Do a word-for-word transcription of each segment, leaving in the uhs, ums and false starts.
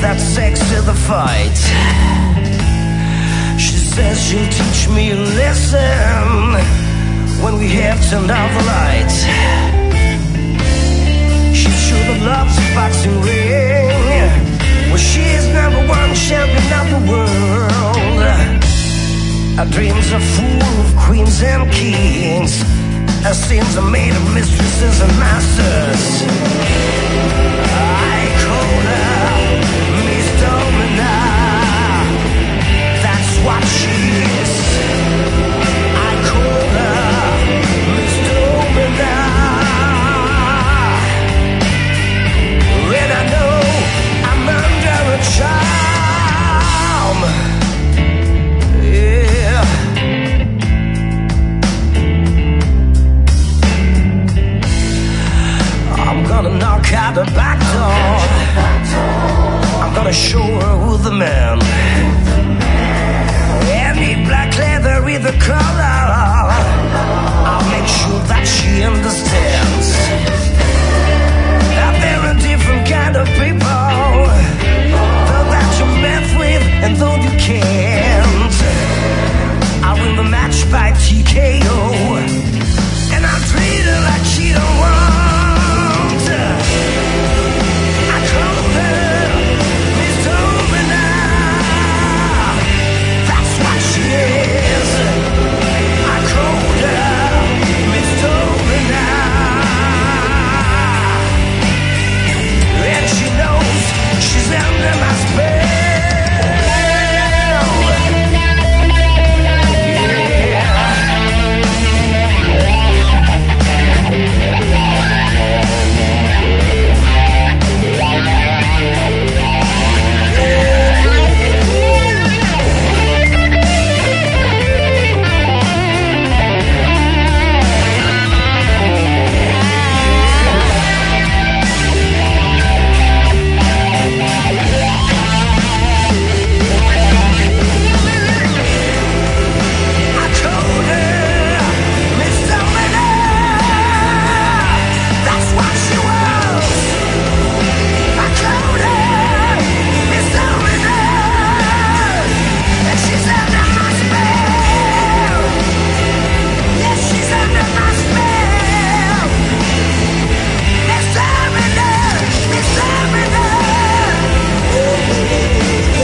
that sex to the fight. She says she'll teach me a lesson when we have turned out the lights. She's sure that love's a boxing ring, well, she's number one champion of the world. Our dreams are full of queens and kings, our sins are made of mistresses and masters. I call her Miss Domina, that's what she is. I call her Miss Domina, and I know I'm under a charm. Yeah. I'm gonna knock out the back door, I'm gonna show her who's the man. Any black leather with a collar, I'll make sure that she understands that there are different kind of people, though that you met with and though you can't. I'll win the match by T K O, and I'll treat her like she don't want. I call her Miss Domina, that's what she is. I call her Miss Domina, and she knows she's under my spell.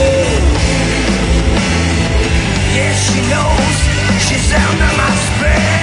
She knows she's under my spell.